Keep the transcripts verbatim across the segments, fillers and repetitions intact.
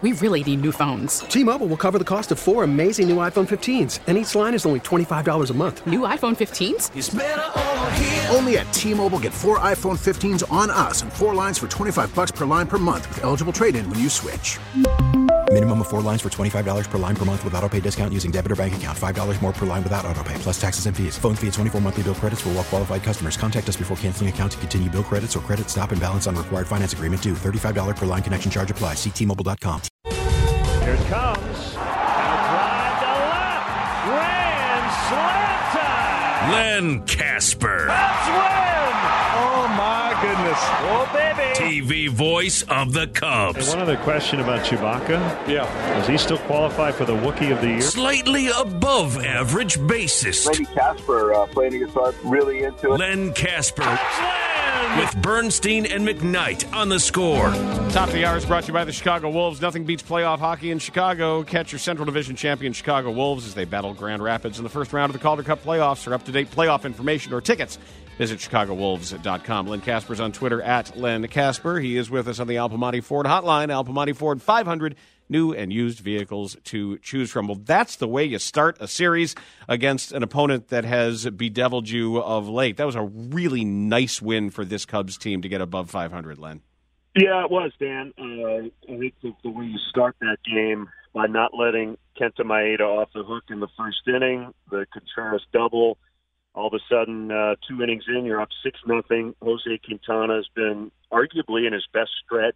We really need new phones. T-Mobile will cover the cost of four amazing new iPhone fifteens, and each line is only twenty-five dollars a month. New iPhone fifteens? It's better over here. Only at T-Mobile, get four iPhone fifteens on us and four lines for twenty-five dollars per line per month with eligible trade-in when you switch. Minimum of four lines for twenty-five dollars per line per month with autopay discount using debit or bank account. five dollars more per line without autopay, plus taxes and fees. Phone fee at twenty-four monthly bill credits for well-qualified customers. Contact us before canceling account to continue bill credits or credit stop and balance on required finance agreement due. thirty-five dollars per line connection charge applies. See T Mobile dot com. Here it comes. And a drive to left. Grand slam time. Len Casper. Cubs win. Oh, my goodness. Oh, baby. T V voice of the Cubs. And one other question about Chewbacca. Yeah. Does he still qualify for the Wookiee of the Year? Slightly above average bassist. Randy Casper uh, playing the guitar, really into it. Len Casper. With Bernstein and McKnight on The Score. Top of the hour is brought to you by the Chicago Wolves. Nothing beats playoff hockey in Chicago. Catch your Central Division champion Chicago Wolves as they battle Grand Rapids in the first round of the Calder Cup playoffs. For up-to-date playoff information or tickets, visit chicago wolves dot com. Len Casper's on Twitter at Len Casper. He is with us on the Al Piemonte Ford hotline. Al Piemonte Ford, five hundred new and used vehicles to choose from. Well, that's the way you start a series against an opponent that has bedeviled you of late. That was a really nice win for this Cubs team to get above five hundred, Len. Yeah, it was, Dan. Uh, I think the, the way you start that game by not letting Kenta Maeda off the hook in the first inning, the Contreras double, all of a sudden, uh, two innings in, you're up six nothing. Jose Quintana has been arguably in his best stretch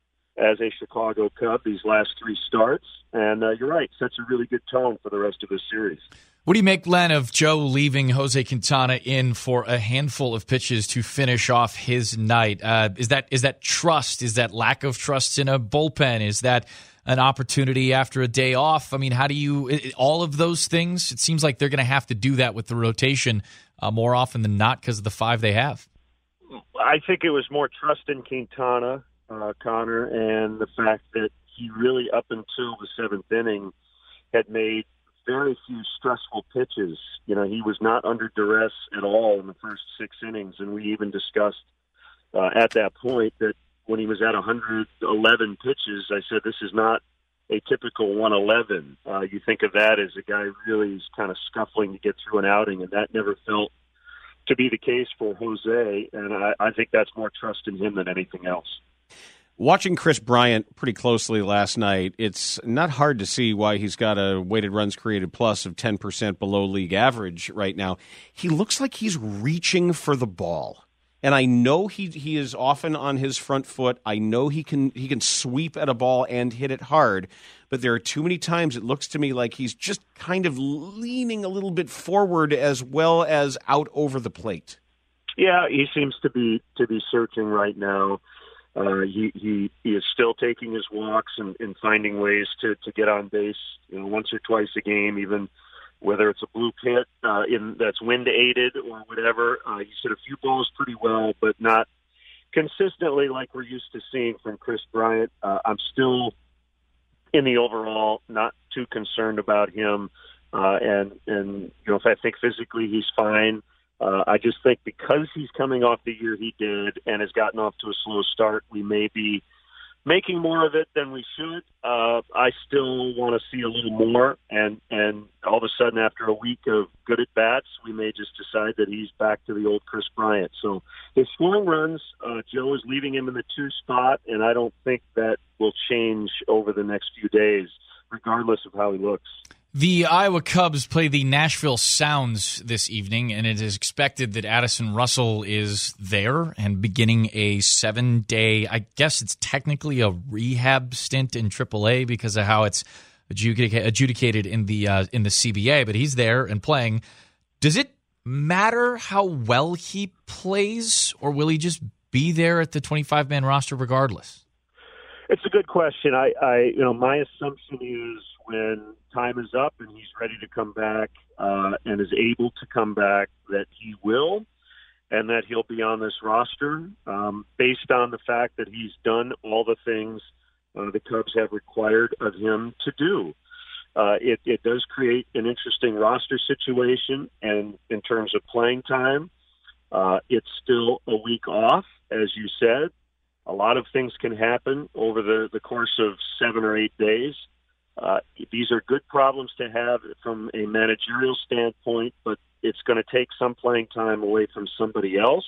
as a Chicago Cub these last three starts. And uh, you're right, sets a really good tone for the rest of the series. What do you make, Len, of Joe leaving Jose Quintana in for a handful of pitches to finish off his night? Uh, is that is that trust? Is that lack of trust in a bullpen? Is that an opportunity after a day off? I mean, how do you – all of those things, it seems like they're going to have to do that with the rotation uh, more often than not because of the five they have. I think it was more trust in Quintana, uh, Connor, and the fact that he really, up until the seventh inning, had made very few stressful pitches. You know, he was not under duress at all in the first six innings, and we even discussed uh, at that point that when he was at one hundred eleven pitches, I said this is not a typical one eleven. Uh, you think of that as a guy really is kind of scuffling to get through an outing, and that never felt to be the case for Jose, and I, I think that's more trust in him than anything else. Watching Chris Bryant pretty closely last night, it's not hard to see why he's got a weighted runs created plus of ten percent below league average right now. He looks like he's reaching for the ball. And I know he he is often on his front foot. I know he can he can sweep at a ball and hit it hard. But there are too many times it looks to me like he's just kind of leaning a little bit forward as well as out over the plate. Yeah, he seems to be to be searching right now. Uh, he, he he is still taking his walks and, and finding ways to, to get on base, you know, once or twice a game, even whether it's a blue pit uh, in that's wind aided or whatever. Uh, he's hit a few balls pretty well, but not consistently like we're used to seeing from Chris Bryant. Uh, I'm still in the overall not too concerned about him, uh, and and you know if I think physically he's fine. Uh, I just think because he's coming off the year he did and has gotten off to a slow start, we may be making more of it than we should. Uh, I still want to see a little more, and, and all of a sudden after a week of good at-bats, we may just decide that he's back to the old Chris Bryant. So his scoring runs, uh, Joe is leaving him in the two spot, and I don't think that will change over the next few days, regardless of how he looks. The Iowa Cubs play the Nashville Sounds this evening, and it is expected that Addison Russell is there and beginning a seven-day, I guess it's technically a rehab stint in triple A because of how it's adjudica- adjudicated in the uh, in the C B A, but he's there and playing. Does it matter how well he plays, or will he just be there at the twenty-five man roster regardless? It's a good question. I, I you know, my assumption is when time is up and he's ready to come back uh, and is able to come back, that he will, and that he'll be on this roster um, based on the fact that he's done all the things uh, the Cubs have required of him to do. Uh, it, it does create an interesting roster situation, and in terms of playing time, uh, it's still a week off, as you said. A lot of things can happen over the, the course of seven or eight days. Uh, these are good problems to have from a managerial standpoint, but it's going to take some playing time away from somebody else.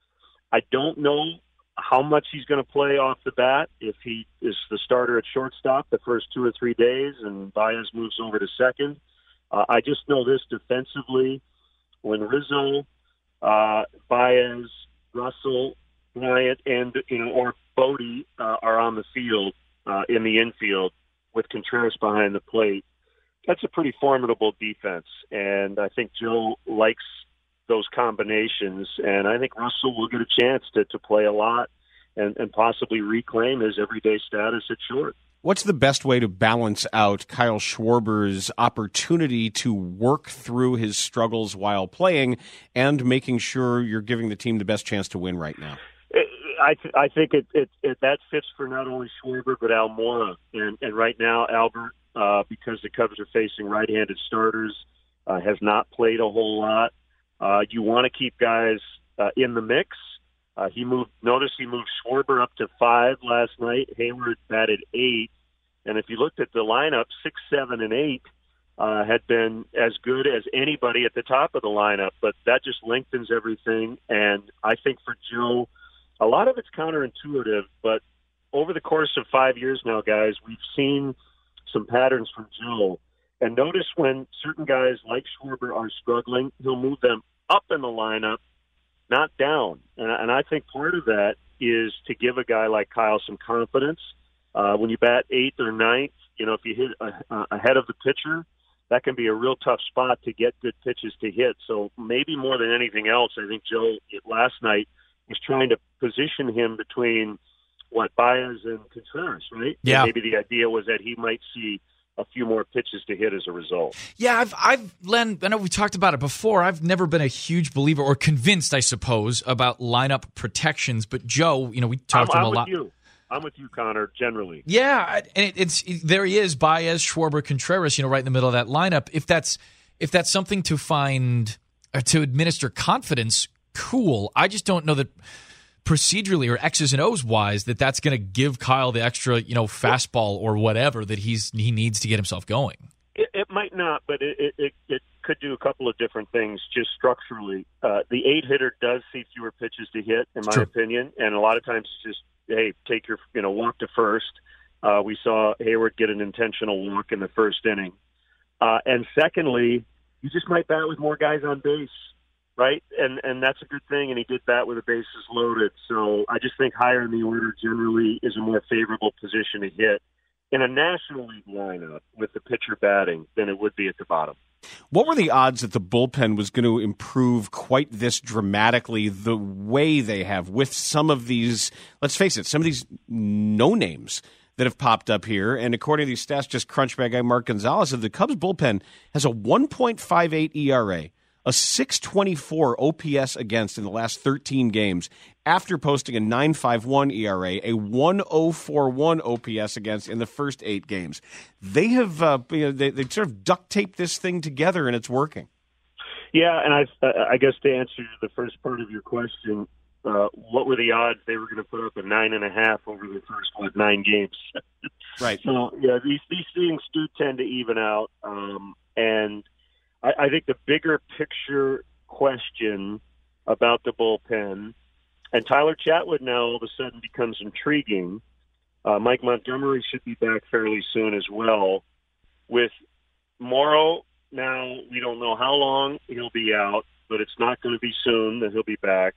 I don't know how much he's going to play off the bat if he is the starter at shortstop the first two or three days and Baez moves over to second. Uh, I just know this defensively, when Rizzo, uh, Baez, Russell, Bryant, and you know, or Bodie uh, are on the field uh, in the infield with Contreras behind the plate, that's a pretty formidable defense. And I think Joe likes those combinations, and I think Russell will get a chance to, to play a lot and, and possibly reclaim his everyday status at short. What's the best way to balance out Kyle Schwarber's opportunity to work through his struggles while playing and making sure you're giving the team the best chance to win right now? I, th- I think it, it, it that fits for not only Schwarber but Almora. And, and right now, Albert, uh, because the Cubs are facing right-handed starters, uh, has not played a whole lot. Uh, you want to keep guys uh, in the mix. Uh, he moved. Notice he moved Schwarber up to five last night. Hayward batted eight, and if you looked at the lineup, six, seven, and eight uh, had been as good as anybody at the top of the lineup. But that just lengthens everything. And I think for Joe, a lot of it's counterintuitive. But over the course of five years now, guys, we've seen some patterns from Joe. And notice when certain guys like Schwarber are struggling, he'll move them up in the lineup, not down. And, and I think part of that is to give a guy like Kyle some confidence. Uh, when you bat eighth or ninth, you know, if you hit uh, uh, ahead of the pitcher, that can be a real tough spot to get good pitches to hit. So maybe more than anything else, I think Joe last night was trying to position him between, what, Baez and Contreras, right? Yeah. And maybe the idea was that he might see a few more pitches to hit as a result. Yeah, I've, I've, Len, I know we talked about it before. I've never been a huge believer or convinced, I suppose, about lineup protections. But Joe, you know, we talked I'm, to him I'm a lot. With you. I'm with you, Connor, generally. Yeah, and it, it's it, there he is, Baez, Schwarber, Contreras, you know, right in the middle of that lineup. If that's if that's something to find or to administer confidence, cool. I just don't know that procedurally or X's and O's wise that that's going to give Kyle the extra, you know, fastball or whatever that he's he needs to get himself going. It, it might not, but it, it, it, it could do a couple of different things just structurally. Uh, the eight hitter does see fewer pitches to hit, in my True. opinion, and a lot of times it's just, hey, take your, you know, walk to first. Uh, we saw Hayward get an intentional walk in the first inning. Uh, and secondly, you just might bat with more guys on base. Right, and and that's a good thing, and he did that with the bases loaded. So I just think higher in the order generally is a more favorable position to hit in a National League lineup with the pitcher batting than it would be at the bottom. What were the odds that the bullpen was going to improve quite this dramatically the way they have with some of these, let's face it, some of these no-names that have popped up here? And according to these stats just crunched by guy Mark Gonzalez, the Cubs bullpen has a one point five eight E R A. A six twenty-four O P S against in the last thirteen games after posting a nine five one E R A, a one oh four one O P S against in the first eight games. They have uh, you know, they, they sort of duct taped this thing together, and it's working. Yeah, and I, I guess to answer the first part of your question, uh, what were the odds they were going to put up a nine and a half over the first what, nine games? Right. So yeah, these these things do tend to even out, um, and I, I think the bigger picture question about the bullpen, and Tyler Chatwood now all of a sudden becomes intriguing. Uh, Mike Montgomery should be back fairly soon as well. With Morrow, now we don't know how long he'll be out, but it's not going to be soon that he'll be back.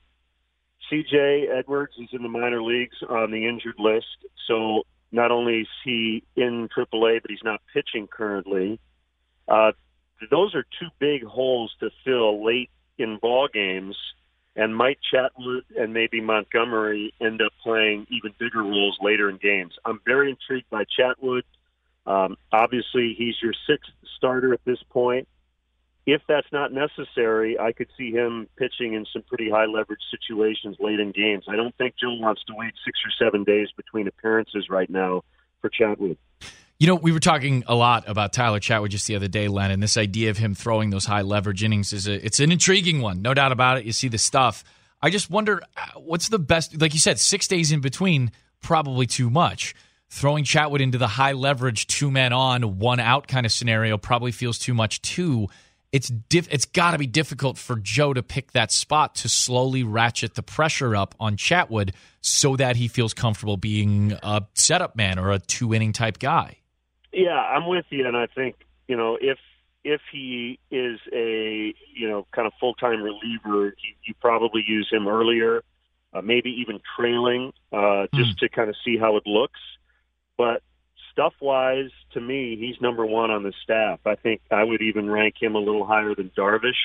C J Edwards is in the minor leagues on the injured list, so not only is he in triple A, but he's not pitching currently. Uh, Those are two big holes to fill late in ball games, and Mike Chatwood and maybe Montgomery end up playing even bigger roles later in games. I'm very intrigued by Chatwood. Um, obviously, he's your sixth starter at this point. If that's not necessary, I could see him pitching in some pretty high-leverage situations late in games. I don't think Joe wants to wait six or seven days between appearances right now for Chatwood. You know, we were talking a lot about Tyler Chatwood just the other day, Len, and this idea of him throwing those high leverage innings is a, it's an intriguing one, no doubt about it. You see the stuff. I just wonder what's the best, like you said, six days in between, probably too much. Throwing Chatwood into the high leverage two men on, one out kind of scenario probably feels too much too. It's diff- it's got to be difficult for Joe to pick that spot to slowly ratchet the pressure up on Chatwood so that he feels comfortable being a setup man or a two inning type guy. Yeah, I'm with you, and I think you know if if he is a you know kind of full time reliever, you, you probably use him earlier, uh, maybe even trailing, uh, just mm. to kind of see how it looks. But stuff-wise, to me, he's number one on the staff. I think I would even rank him a little higher than Darvish.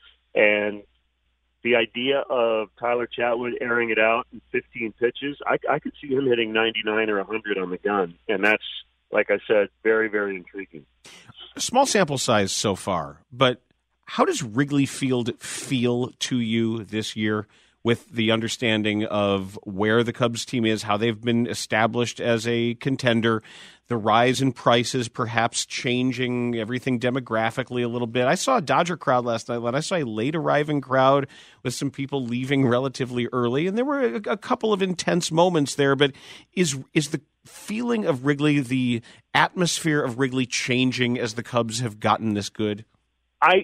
And the idea of Tyler Chatwood airing it out in fifteen pitches, I, I could see him hitting ninety-nine or one hundred on the gun. And that's, like I said, very, very intriguing. Small sample size so far, but how does Wrigley Field feel to you this year? With the understanding of where the Cubs team is, how they've been established as a contender, the rise in prices perhaps changing everything demographically a little bit. I saw a Dodger crowd last night, and I saw a late arriving crowd with some people leaving relatively early, and there were a, a couple of intense moments there. But is is the feeling of Wrigley, the atmosphere of Wrigley changing as the Cubs have gotten this good? I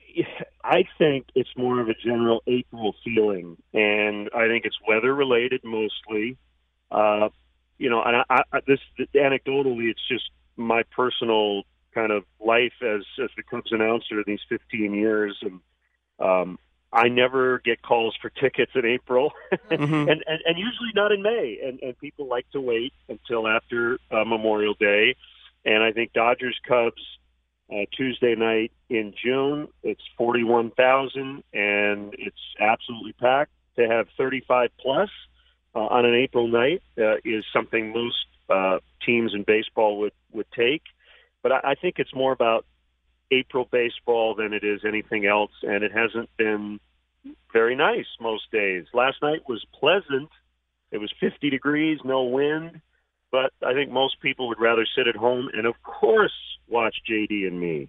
I think it's more of a general April feeling, and I think it's weather related mostly. Uh, you know, and I, I, this anecdotally, it's just my personal kind of life as as the Cubs announcer these fifteen years, and um, I never get calls for tickets in April, mm-hmm. and, and and usually not in May, and and people like to wait until after uh, Memorial Day, and I think Dodgers Cubs. Uh, Tuesday night in June, it's forty-one thousand, and it's absolutely packed. To have thirty-five plus uh, on an April night uh, is something most uh, teams in baseball would, would take. But I, I think it's more about April baseball than it is anything else, and it hasn't been very nice most days. Last night was pleasant. It was fifty degrees, no wind. But I think most people would rather sit at home and, of course, watch J D and me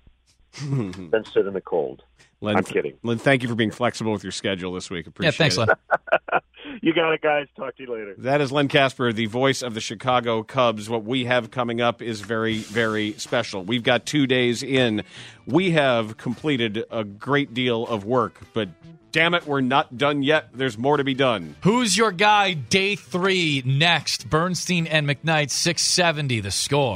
than sit in the cold. Len, I'm kidding. Len, thank you for being flexible with your schedule this week. Appreciate yeah, thanks, it. Len. You got it, guys. Talk to you later. That is Len Kasper, the voice of the Chicago Cubs. What we have coming up is very, very special. We've got two days in. We have completed a great deal of work, but damn it, we're not done yet. There's more to be done. Who's your guy? Day three next. Bernstein and McKnight, six seventy, The Score.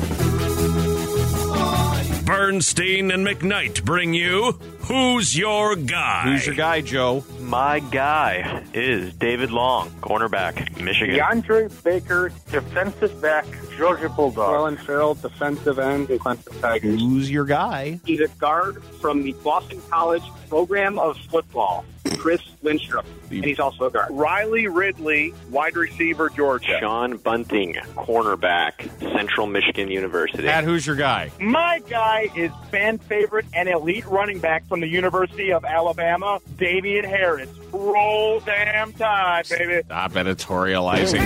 Bernstein and McKnight bring you Who's Your Guy? Who's your guy, Joe? My guy is David Long, cornerback, Michigan. DeAndre Baker, defensive back, Georgia Bulldogs. Marlon Farrell, defensive end, Clemson Tigers. Who's your guy? He's a guard from the Boston College program of football, Chris Lindstrom, and he's also a guard. Riley Ridley, wide receiver, Georgia. Sean Bunting, cornerback, Central Michigan University. Pat, who's your guy? My guy is fan favorite and elite running back from the University of Alabama, Damian Harris. Roll damn tide, baby. Stop editorializing.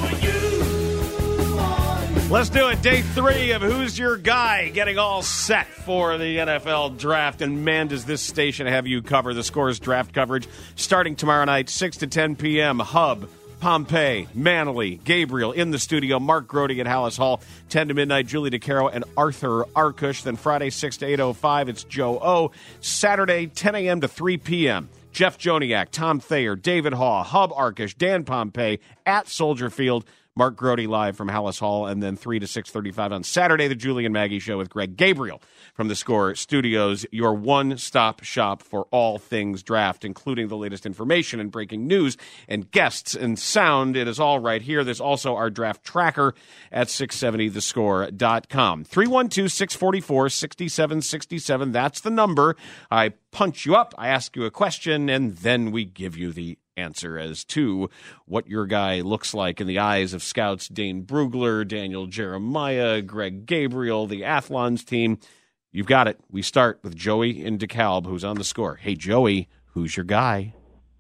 Let's do it. Day three of Who's Your Guy, getting all set for the N F L draft. And man, does this station have you cover the Score's draft coverage starting tomorrow night, six to ten p.m. Hub, Pompey, Manley, Gabriel in the studio, Mark Grody at Hallis Hall, ten to midnight, Julie DeCaro and Arthur Arkush. Then Friday, six to eight oh five, it's Joe O. Saturday, ten a.m. to three p.m., Jeff Joniak, Tom Thayer, David Haw, Hub Arkush, Dan Pompey at Soldier Field. Mark Grody live from Hallis Hall, and then three to six thirty-five on Saturday, the Julie and Maggie Show with Greg Gabriel from the Score Studios, your one-stop shop for all things draft, including the latest information and breaking news and guests and sound. It is all right here. There's also our draft tracker at six seventy the score dot com. three one two, six four four, six seven six seven, that's the number. I punch you up, I ask you a question, and then we give you the answer as to what your guy looks like in the eyes of scouts Dane Brugler, Daniel Jeremiah, Greg Gabriel, the Athlons team. You've got it. We start with Joey in DeKalb, who's on the Score. Hey, Joey, who's your guy?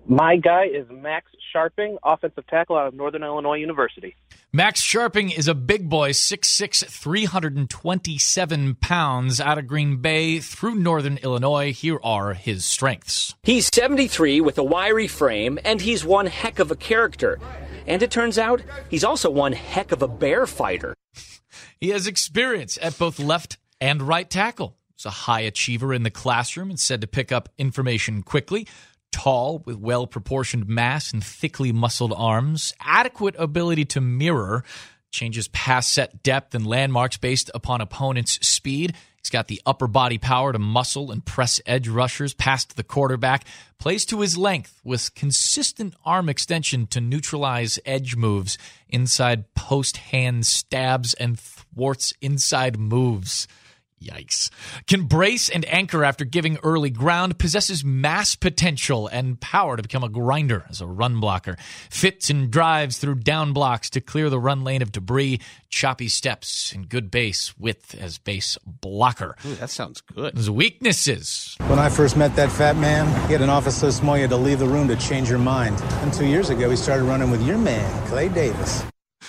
My guy is Max Sharping, offensive tackle out of Northern Illinois University. Max Sharping is a big boy, six six, three hundred twenty-seven pounds, out of Green Bay through Northern Illinois. Here are his strengths. He's seventy-three with a wiry frame, and he's one heck of a character. And it turns out he's also one heck of a bear fighter. He has experience at both left and right tackle. He's a high achiever in the classroom and said to pick up information quickly. Tall, with well-proportioned mass and thickly muscled arms, adequate ability to mirror, changes pass set depth and landmarks based upon opponent's speed. He's got the upper body power to muscle and press edge rushers past the quarterback, plays to his length with consistent arm extension to neutralize edge moves, inside post hand stabs, and thwarts inside moves. Yikes. Can brace and anchor after giving early ground, possesses mass potential and power to become a grinder as a run blocker, fits and drives through down blocks to clear the run lane of debris, choppy steps, and good base width as base blocker. Ooh, that sounds good. His weaknesses. When I first met that fat man, he had an office so small you had to leave the room to change your mind. And two years ago, he started running with your man, Clay Davis.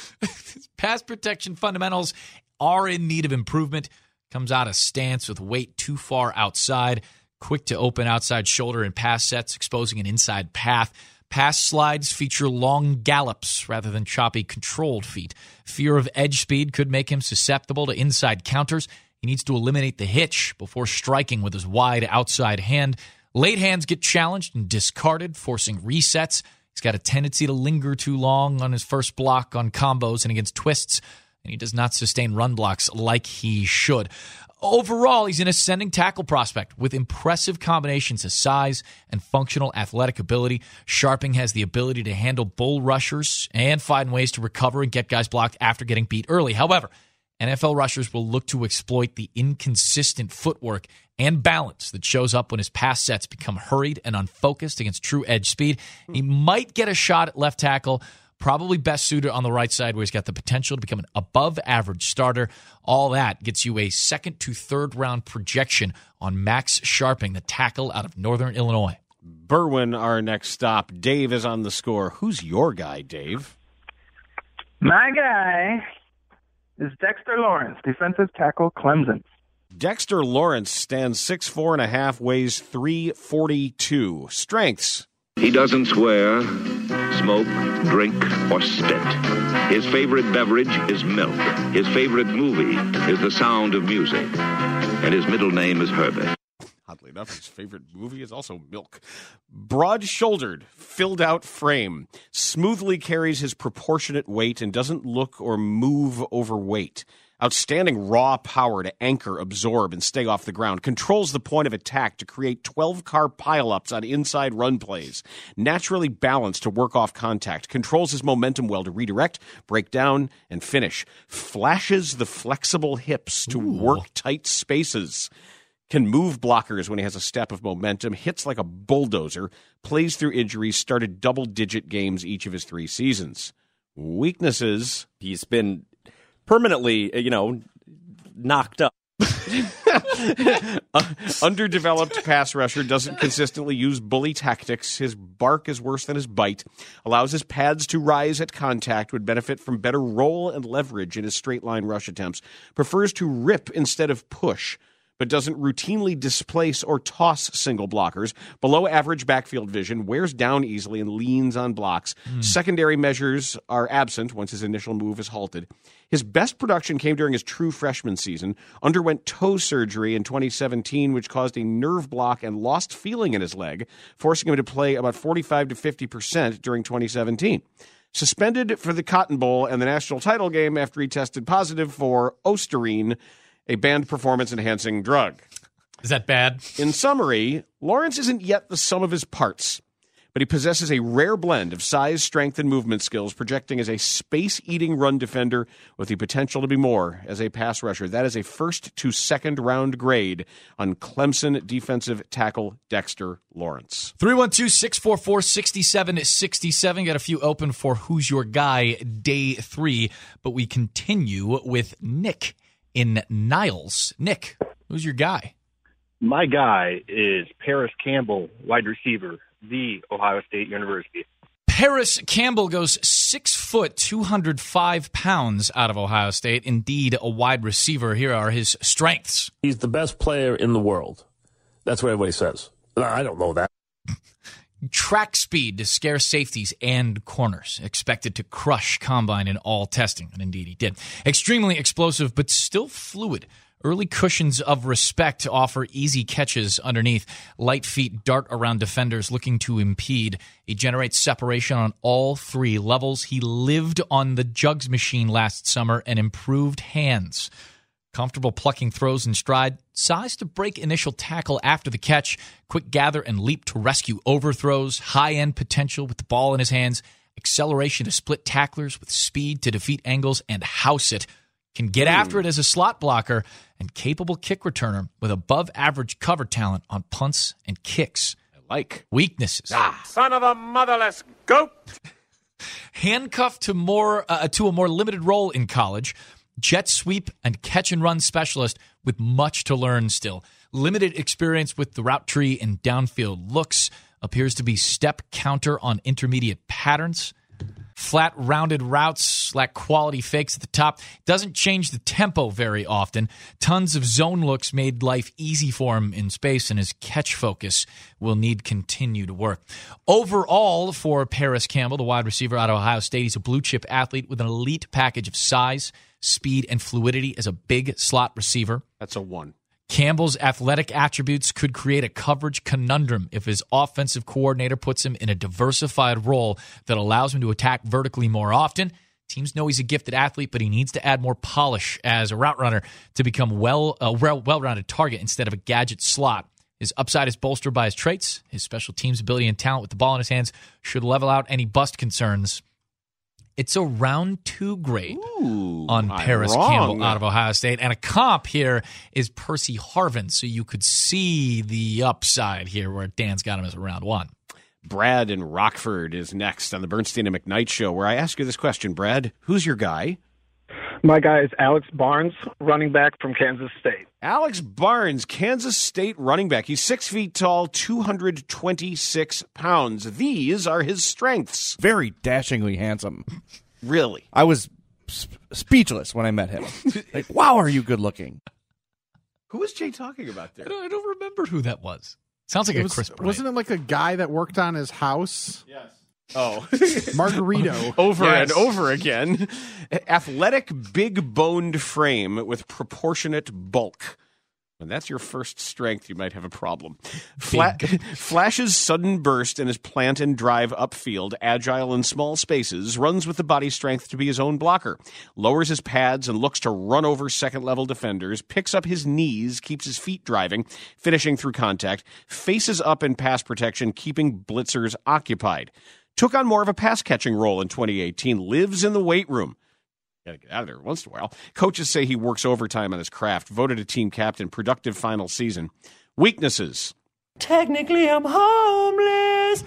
His pass protection fundamentals are in need of improvement. Comes out of stance with weight too far outside, quick to open outside shoulder and pass sets, exposing an inside path. Pass slides feature long gallops rather than choppy, controlled feet. Fear of edge speed could make him susceptible to inside counters. He needs to eliminate the hitch before striking with his wide outside hand. Late hands get challenged and discarded, forcing resets. He's got a tendency to linger too long on his first block on combos and against twists, and he does not sustain run blocks like he should. Overall, he's an ascending tackle prospect with impressive combinations of size and functional athletic ability. Sharping has the ability to handle bull rushers and find ways to recover and get guys blocked after getting beat early. However, N F L rushers will look to exploit the inconsistent footwork and balance that shows up when his pass sets become hurried and unfocused against true edge speed. He might get a shot at left tackle, probably best suited on the right side where he's got the potential to become an above-average starter. All that gets you a second to third round projection on Max Sharping, the tackle out of Northern Illinois. Berwyn, our next stop. Dave is on the score. Who's your guy, Dave? My guy is Dexter Lawrence, defensive tackle, Clemson. Dexter Lawrence stands six foot four and a half, weighs three forty-two. Strengths. He doesn't swear, smoke, drink, or spit. His favorite beverage is milk. His favorite movie is The Sound of Music. And his middle name is Herbert. Oddly enough, his favorite movie is also Milk. Broad-shouldered, filled-out frame, smoothly carries his proportionate weight and doesn't look or move overweight. Outstanding raw power to anchor, absorb, and stay off the ground. Controls the point of attack to create twelve-car pileups on inside run plays. Naturally balanced to work off contact. Controls his momentum well to redirect, break down, and finish. Flashes the flexible hips to Ooh. work tight spaces. Can move blockers when he has a step of momentum. Hits like a bulldozer. Plays through injuries. Started double-digit games each of his three seasons. Weaknesses. He's been permanently, you know, knocked up. Underdeveloped pass rusher, doesn't consistently use bully tactics. His bark is worse than his bite. Allows his pads to rise at contact. Would benefit from better roll and leverage in his straight line rush attempts. Prefers to rip instead of push, but doesn't routinely displace or toss single blockers. Below average backfield vision, wears down easily and leans on blocks. Mm. Secondary measures are absent once his initial move is halted. His best production came during his true freshman season. Underwent toe surgery in twenty seventeen, which caused a nerve block and lost feeling in his leg, forcing him to play about forty-five to fifty percent during twenty seventeen. Suspended for the Cotton Bowl and the national title game after he tested positive for Osterine, a banned performance-enhancing drug. Is that bad? In summary, Lawrence isn't yet the sum of his parts, but he possesses a rare blend of size, strength, and movement skills, projecting as a space-eating run defender with the potential to be more as a pass rusher. That is a first to second round grade on Clemson defensive tackle Dexter Lawrence. three one two, six four four, six seven six seven. Got a few open for Who's Your Guy day three, but we continue with Nick in Niles. Nick, who's your guy? My guy is Paris Campbell, wide receiver, the Ohio State University. Paris Campbell goes six foot, two hundred five pounds out of Ohio State. Indeed, a wide receiver. Here are his strengths. He's the best player in the world. That's what everybody says. I don't know that. Track speed to scare safeties and corners. Expected to crush combine in all testing. And indeed he did. Extremely explosive, but still fluid. Early cushions of respect to offer easy catches underneath. Light feet dart around defenders looking to impede. He generates separation on all three levels. He lived on the jugs machine last summer and improved hands. Comfortable plucking throws in stride. Size to break initial tackle after the catch. Quick gather and leap to rescue overthrows. High-end potential with the ball in his hands. Acceleration to split tacklers with speed to defeat angles and house it. Can get after it as a slot blocker, and capable kick returner with above-average cover talent on punts and kicks. I like. Weaknesses. Ah. Son of a motherless goat! Handcuffed to more uh, to a more limited role in college. Jet sweep and catch-and-run specialist with much to learn still. Limited experience with the route tree and downfield looks. Appears to be step counter on intermediate patterns. Flat, rounded routes, lack quality fakes at the top. Doesn't change the tempo very often. Tons of zone looks made life easy for him in space, and his catch focus will need continued work. Overall, for Paris Campbell, the wide receiver out of Ohio State, he's a blue-chip athlete with an elite package of size, speed, and fluidity as a big slot receiver. That's a one. Campbell's athletic attributes could create a coverage conundrum if his offensive coordinator puts him in a diversified role that allows him to attack vertically more often. Teams know he's a gifted athlete, but he needs to add more polish as a route runner to become well, a well, well-rounded target instead of a gadget slot. His upside is bolstered by his traits. His special teams ability and talent with the ball in his hands should level out any bust concerns. It's a round two grade Ooh, on I'm Paris wrong. Campbell out of Ohio State. And a comp here is Percy Harvin, so you could see the upside here where Dan's got him as a round one. Brad in Rockford is next on the Bernstein and McKnight Show, where I ask you this question. Brad, who's your guy? My guy is Alex Barnes, running back from Kansas State. Alex Barnes, Kansas State running back. He's six feet tall, two hundred twenty-six pounds. These are his strengths. Very dashingly handsome. Really? I was sp- speechless when I met him. Like, wow, are you good looking? Who was Jay talking about there? I don't, I don't remember who that was. Sounds like it a was, Chris Bryant. Wasn't it like a guy that worked on his house? Yes. Oh. Margarito. Over yes. and over again. Athletic, big-boned frame with proportionate bulk. When that's your first strength, you might have a problem. Fla- flashes sudden burst in his plant and drive upfield, agile in small spaces, runs with the body strength to be his own blocker, lowers his pads and looks to run over second-level defenders, picks up his knees, keeps his feet driving, finishing through contact, faces up in pass protection, keeping blitzers occupied. Took on more of a pass-catching role in twenty eighteen, lives in the weight room. Got to get out of there once in a while. Coaches say he works overtime on his craft. Voted a team captain. Productive final season. Weaknesses. Technically, I'm homeless.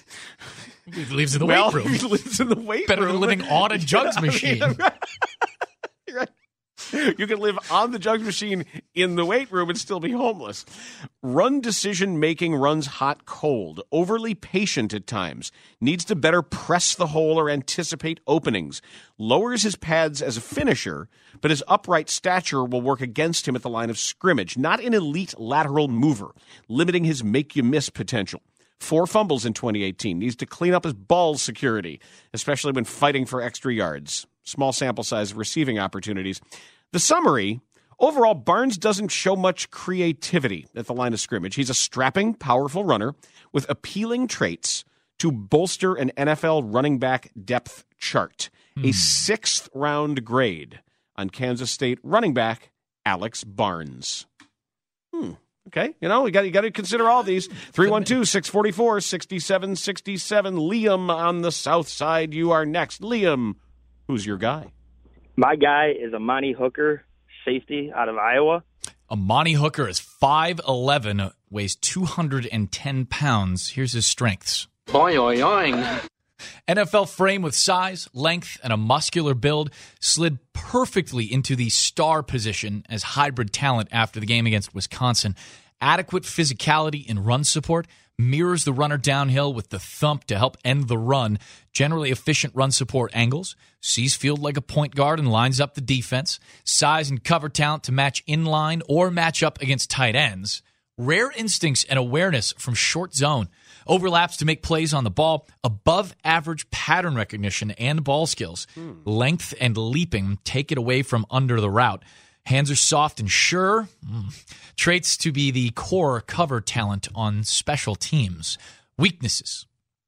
He lives in the well, weight room. He lives in the weight Better room. than living on a jugs Yeah, machine. yeah, right. Right. You can live on the jugs machine in the weight room and still be homeless. Run decision-making runs hot-cold. Overly patient at times. Needs to better press the hole or anticipate openings. Lowers his pads as a finisher, but his upright stature will work against him at the line of scrimmage. Not an elite lateral mover, limiting his make-you-miss potential. Four fumbles in twenty eighteen. Needs to clean up his ball security, especially when fighting for extra yards. Small sample size of receiving opportunities. The summary, overall, Barnes doesn't show much creativity at the line of scrimmage. He's a strapping, powerful runner with appealing traits to bolster an N F L running back depth chart. Hmm. A sixth round grade on Kansas State running back Alex Barnes. Hmm. Okay, you know, you got you got to consider all these. three one two, six four four, six seven six seven. Liam on the south side, you are next. Liam, who's your guy? My guy is Amani Hooker, safety out of Iowa. Amani Hooker is five eleven, weighs two hundred ten pounds. Here's his strengths. Boing, boing, boing. N F L frame with size, length, and a muscular build, slid perfectly into the star position as hybrid talent after the game against Wisconsin. Adequate physicality in run support, mirrors the runner downhill with the thump to help end the run. Generally efficient run support angles. Sees field like a point guard and lines up the defense. Size and cover talent to match inline or match up against tight ends. Rare instincts and awareness from short zone. Overlaps to make plays on the ball. Above average pattern recognition and ball skills. Hmm. Length and leaping take it away from under the route. Hands are soft and sure. Mm. Traits to be the core cover talent on special teams. Weaknesses.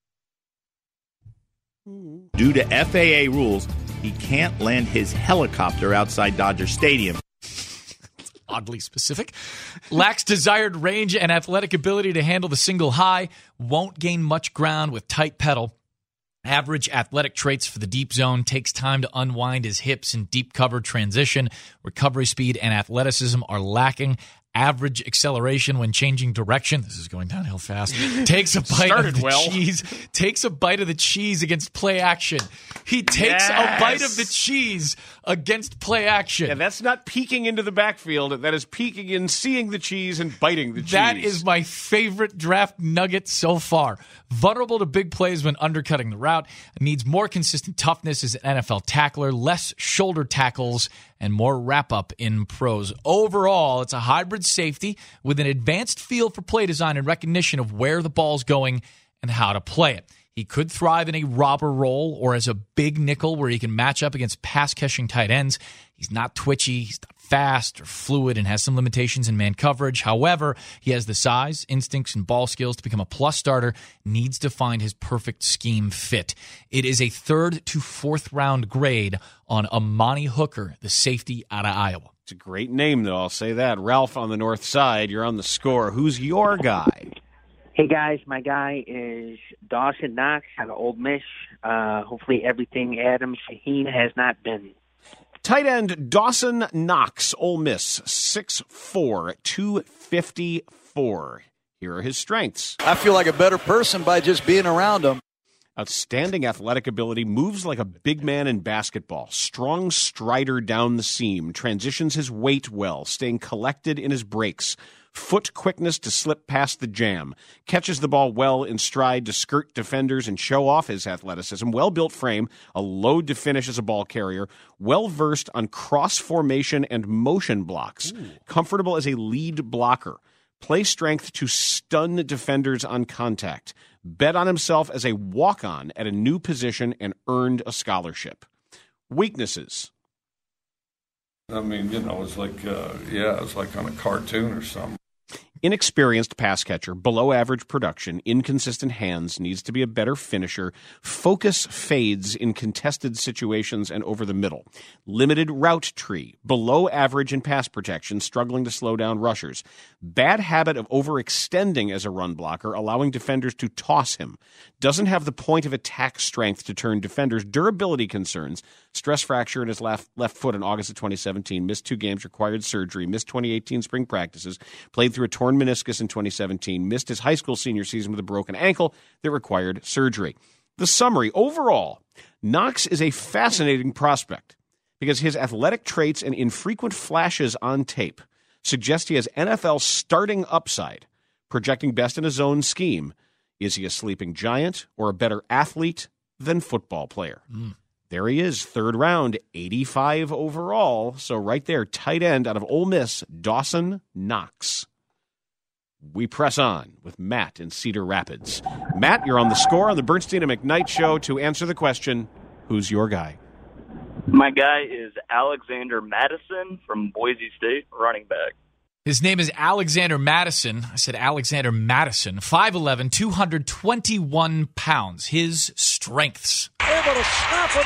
Due to F A A rules, he can't land his helicopter outside Dodger Stadium. Oddly specific. Lacks desired range and athletic ability to handle the single high. Won't gain much ground with tight pedal. Average athletic traits for the deep zone. Takes time to unwind his hips in deep cover transition. Recovery speed and athleticism are lacking. Average acceleration when changing direction. This is going downhill fast. Takes a bite of the well. cheese. Takes a bite of the cheese against play action. He takes Yes. a bite of the cheese against play action. Yeah, that's not peeking into the backfield. That is peeking in, seeing the cheese, and biting the cheese. That is my favorite draft nugget so far. Vulnerable to big plays when undercutting the route. Needs more consistent toughness as an N F L tackler. Less shoulder tackles and more wrap-up in pros. Overall, it's a hybrid safety with an advanced feel for play design and recognition of where the ball's going and how to play it. He could thrive in a robber role or as a big nickel where he can match up against pass-catching tight ends. He's not twitchy, he's not fast or fluid, and has some limitations in man coverage. However, he has the size, instincts, and ball skills to become a plus starter, needs to find his perfect scheme fit. It is a third to fourth round grade on Amani Hooker, the safety out of Iowa. It's a great name, though, I'll say that. Ralph on the north side, you're on the score. Who's your guy? Hey, guys, my guy is Dawson Knox out of Ole Miss. Uh, hopefully everything Adam Shaheen has not been. Tight end Dawson Knox, Ole Miss, six four, two fifty-four. Here are his strengths. I feel like a better person by just being around him. Outstanding athletic ability, moves like a big man in basketball, strong strider down the seam, transitions his weight well, staying collected in his breaks, foot quickness to slip past the jam, catches the ball well in stride to skirt defenders and show off his athleticism, well-built frame, a load to finish as a ball carrier, well-versed on cross formation and motion blocks, Ooh. Comfortable as a lead blocker, play strength to stun defenders on contact, bet on himself as a walk-on at a new position and earned a scholarship. Weaknesses. I mean, you know, it's like, uh, yeah, it's like on a cartoon or something. Inexperienced pass catcher, below average production, inconsistent hands, needs to be a better finisher, focus fades in contested situations and over the middle. Limited route tree, below average in pass protection, struggling to slow down rushers. Bad habit of overextending as a run blocker, allowing defenders to toss him. Doesn't have the point of attack strength to turn defenders. Durability concerns. Stress fracture in his left, left foot in August of twenty seventeen. Missed two games, required surgery. Missed twenty eighteen spring practices. Played through a torn meniscus in twenty seventeen. Missed his high school senior season with a broken ankle that required surgery. The summary, overall, Knox is a fascinating prospect because his athletic traits and infrequent flashes on tape suggest he has N F L starting upside, projecting best in his own scheme. Is he a sleeping giant or a better athlete than football player? Mm. There he is, third round, eighty-five overall. So right there, tight end out of Ole Miss, Dawson Knox. We press on with Matt in Cedar Rapids. Matt, you're on the score on the Bernstein and McKnight Show to answer the question, who's your guy? My guy is Alexander Madison from Boise State, running back. His name is Alexander Madison. I said Alexander Madison. five eleven, two hundred twenty-one pounds. His strengths. Able to snap it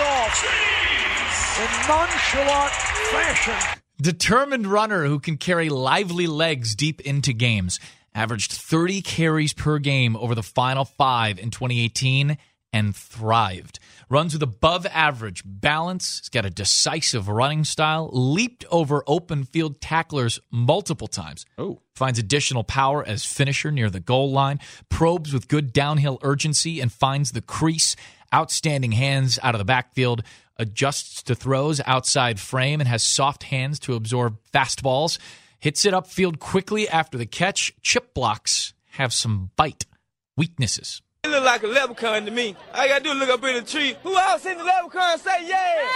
off in nonchalant fashion. Determined runner who can carry lively legs deep into games. Averaged thirty carries per game over the final five in twenty eighteen and thrived. Runs with above average balance. He's got a decisive running style. Leaped over open field tacklers multiple times. Oh. Finds additional power as finisher near the goal line. Probes with good downhill urgency and finds the crease. Outstanding hands out of the backfield. Adjusts to throws outside frame and has soft hands to absorb fastballs. Hits it upfield quickly after the catch. Chip blocks have some bite. Weaknesses. It look like a leprechaun to me. All I gotta do is look up in the tree. Who else in the leprechaun and say yeah?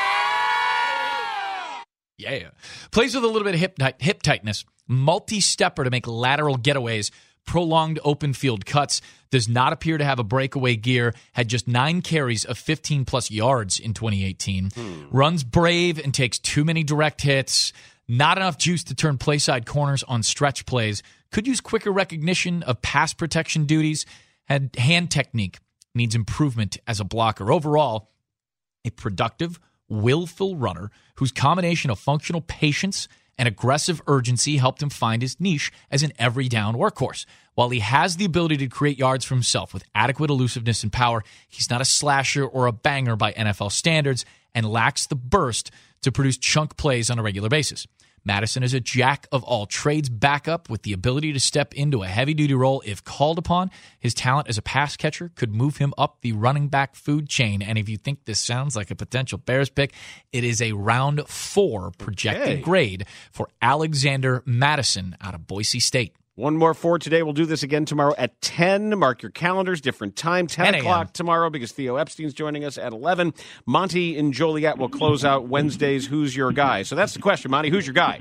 Yeah! Yeah. Plays with a little bit of hip, hip tightness. Multi-stepper to make lateral getaways. Prolonged open field cuts. Does not appear to have a breakaway gear. Had just nine carries of fifteen-plus yards in twenty eighteen. Hmm. Runs brave and takes too many direct hits. Not enough juice to turn playside corners on stretch plays. Could use quicker recognition of pass protection duties. Had hand technique. Needs improvement as a blocker. Overall, a productive, willful runner whose combination of functional patience and aggressive urgency helped him find his niche as an every-down workhorse. While he has the ability to create yards for himself with adequate elusiveness and power, he's not a slasher or a banger by N F L standards and lacks the burst to produce chunk plays on a regular basis. Mattison is a jack-of-all-trades backup with the ability to step into a heavy-duty role if called upon. His talent as a pass catcher could move him up the running back food chain. And if you think this sounds like a potential Bears pick, it is a round four projected Okay. grade for Alexander Mattison out of Boise State. One more for today. We'll do this again tomorrow at ten. Mark your calendars. Different time. ten, ten o'clock tomorrow because Theo Epstein's joining us at eleven. Monty and Joliet will close out Wednesday's Who's Your Guy. So that's the question, Monty. Who's your guy?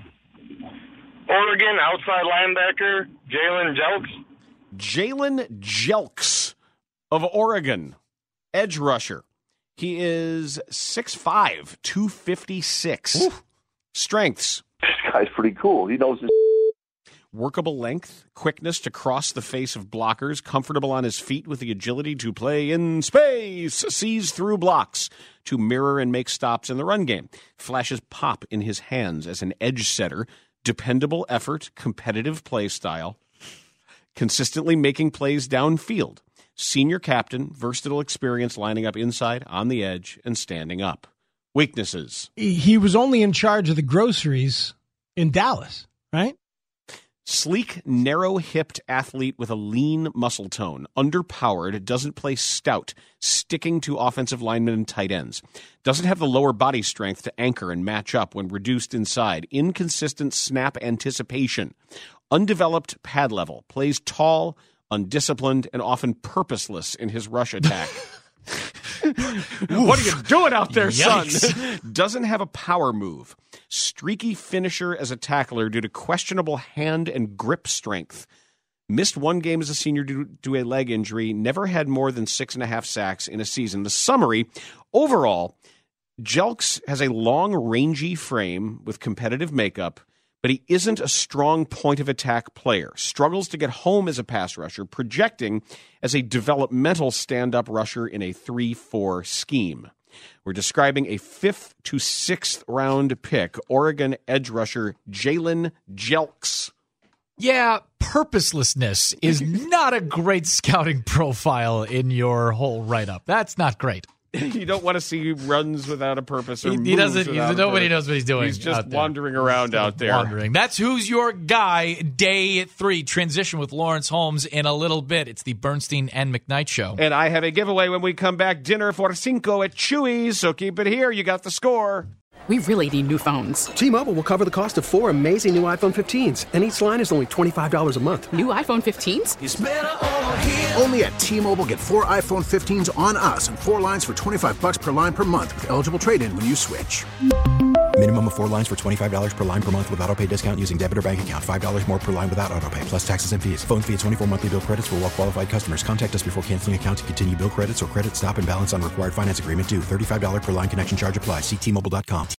Oregon outside linebacker, Jalen Jelks. Jalen Jelks of Oregon. Edge rusher. He is six five, two fifty-six. Ooh. Strengths. This guy's pretty cool. He knows his workable length, quickness to cross the face of blockers, comfortable on his feet with the agility to play in space, sees through blocks to mirror and make stops in the run game, flashes pop in his hands as an edge setter, dependable effort, competitive play style, consistently making plays downfield, senior captain, versatile experience lining up inside, on the edge, and standing up. Weaknesses. He was only in charge of the groceries in Dallas, right? Sleek, narrow-hipped athlete with a lean muscle tone. Underpowered, doesn't play stout, sticking to offensive linemen and tight ends. Doesn't have the lower body strength to anchor and match up when reduced inside. Inconsistent snap anticipation. Undeveloped pad level. Plays tall, undisciplined, and often purposeless in his rush attack. What are you doing out there, Yikes. son? Doesn't have a power move. Streaky finisher as a tackler due to questionable hand and grip strength. Missed one game as a senior due to a leg injury. Never had more than six and a half sacks in a season. The summary, overall, Jelks has a long, rangy frame with competitive makeup, but he isn't a strong point-of-attack player. Struggles to get home as a pass rusher, projecting as a developmental stand-up rusher in a three four scheme. We're describing a fifth to sixth round pick, Oregon edge rusher Jalen Jelks. Yeah, purposelessness is not a great scouting profile in your whole write-up. That's not great. You don't want to see runs without a purpose or He, he moves doesn't. without a Nobody purpose. knows what he's doing. He's just out there. wandering around out there. Wandering. That's Who's Your Guy, day three. Transition with Lawrence Holmes in a little bit. It's the Bernstein and McKnight Show. And I have a giveaway when we come back. Dinner for cinco at Chewy's, so keep it here. You got the score. We really need new phones. T-Mobile will cover the cost of four amazing new iPhone fifteens, and each line is only twenty-five dollars a month. New iPhone fifteens? It's better over here. Only at T-Mobile, get four iPhone fifteens on us and four lines for twenty-five bucks per line per month with eligible trade-in when you switch. Minimum of four lines for twenty-five dollars per line per month with autopay discount using debit or bank account. five dollars more per line without autopay, plus taxes and fees. Phone fee at twenty-four monthly bill credits for well-qualified customers. Contact us before canceling account to continue bill credits or credit stop and balance on required finance agreement due. thirty-five dollars per line connection charge applies. See T Mobile dot com.